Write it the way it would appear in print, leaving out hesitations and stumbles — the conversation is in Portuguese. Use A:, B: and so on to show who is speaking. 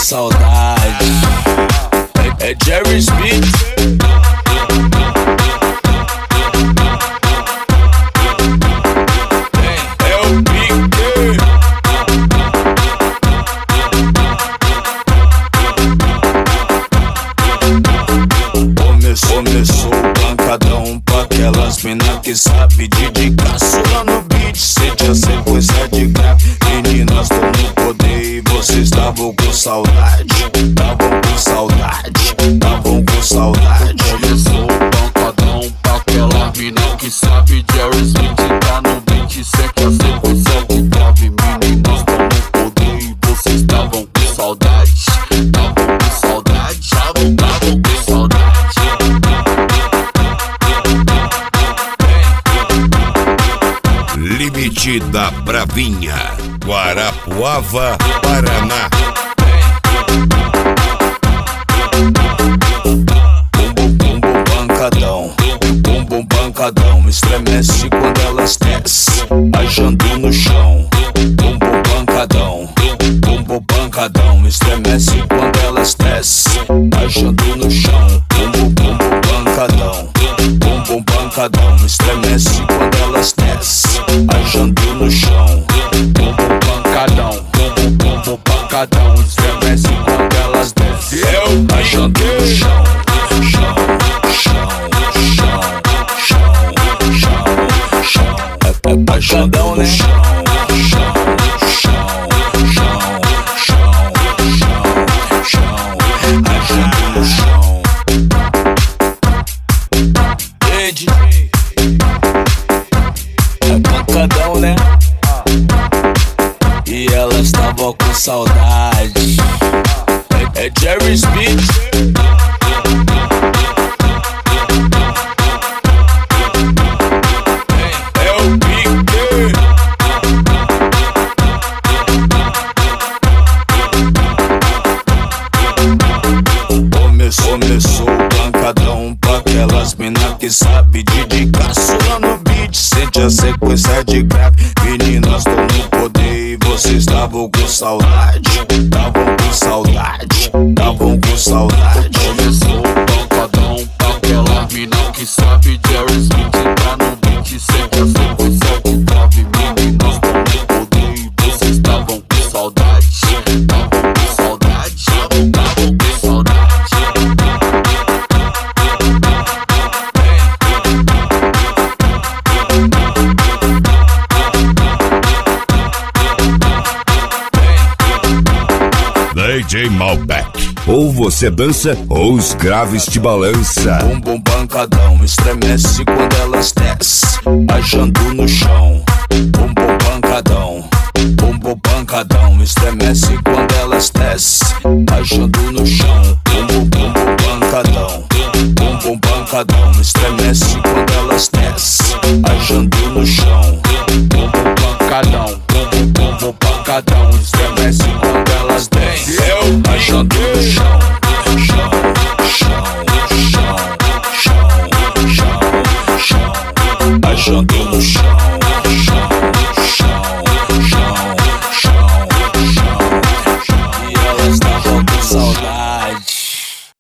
A: saudade. É Jerry Smith. É o Pique. Começou o pancadão pra aquelas mina que sabe dedicar. Sula no beat, sente a sequência de grave. Meninas tão no poder e vocês estavam com saudade. Estavam com saudade, estavam com saudade.
B: Começou o pancadão pra aquela mina que sabe. Jerry Smith tá no beat, sente a sequência de grave. Meninas tão no poder e vocês estavam com saudade. Estavam com saudade, estavam com saudade.
C: Limite da Bravinha, Guarapuava, Paraná.
A: Bumbum pancadão, bumbum pancadão. Estremece quando elas descem, ajando no chão. Bumbum pancadão, bumbum pancadão. Estremece quando elas descem, ajando no chão. Bumbum pancadão, bumbum pancadão. Estremece quando elas descem, ajando no chão. Bumbum pancadão, bumbum pancadão. Estremece quando elas descem, ajando no chão. Chão, chão, chão, chão, chão, chão. É pancadão, né? Chão, chão, chão, chão, chão, chão, ajando no chão. É pancadão, né? E elas estavam com saudade. É Jerry Smith. É o Pique. Começou o pancadão pra aquelas mina que sabe dedicar. Sula no beat, sente a sequência de grave. Meninas tão no poder e vocês estavam com saudade. Estavam com saudade, estavam com saudade.
B: Começou o pancadão pra aquela mina que sabe. Jerry Smith tá no beat, sente a sequência de grave. Meninas tão no poder e vocês estavam com saudade. Estavam com saudade, estavam com saudade.
C: DJ Malbec. Ou você dança, ou os graves te balança.
A: Bumbum pancadão, estremece quando elas descem, ajando no chão. Bumbum pancadão, bumbum pancadão. Estremece quando elas descem, ajando no chão. Bumbum pancadão, bumbum pancadão. Estremece quando elas descem, ajando no chão. Bumbum pancadão, bumbum pancadão. Estremece quando elas descem, ajando no chão. Chão, chão, chão, chão, chão, chão, ajando